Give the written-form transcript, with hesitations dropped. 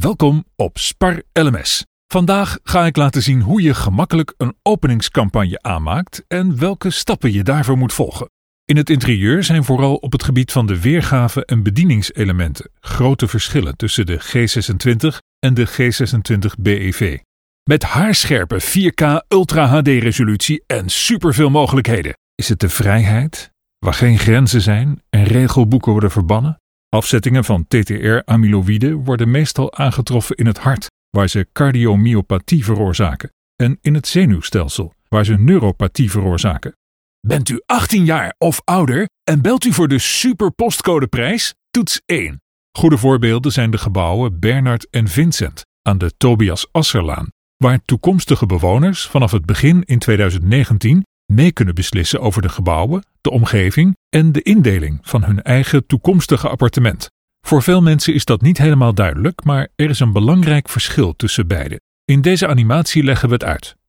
Welkom op Spar LMS. Vandaag ga ik laten zien hoe je gemakkelijk een openingscampagne aanmaakt en welke stappen je daarvoor moet volgen. In het interieur zijn vooral op het gebied van de weergave en bedieningselementen grote verschillen tussen de G26 en de G26 BEV. Met haarscherpe 4K Ultra HD resolutie en superveel mogelijkheden. Is het de vrijheid, waar geen grenzen zijn en regelboeken worden verbannen? Afzettingen van TTR-amyloïde worden meestal aangetroffen in het hart, waar ze cardiomyopathie veroorzaken, en in het zenuwstelsel, waar ze neuropathie veroorzaken. Bent u 18 jaar of ouder en belt u voor de super postcodeprijs? Toets 1. Goede voorbeelden zijn de gebouwen Bernard en Vincent aan de Tobias Asserlaan, waar toekomstige bewoners vanaf het begin in 2019 mee kunnen beslissen over de gebouwen, de omgeving en de indeling van hun eigen toekomstige appartement. Voor veel mensen is dat niet helemaal duidelijk, maar er is een belangrijk verschil tussen beide. In deze animatie leggen we het uit.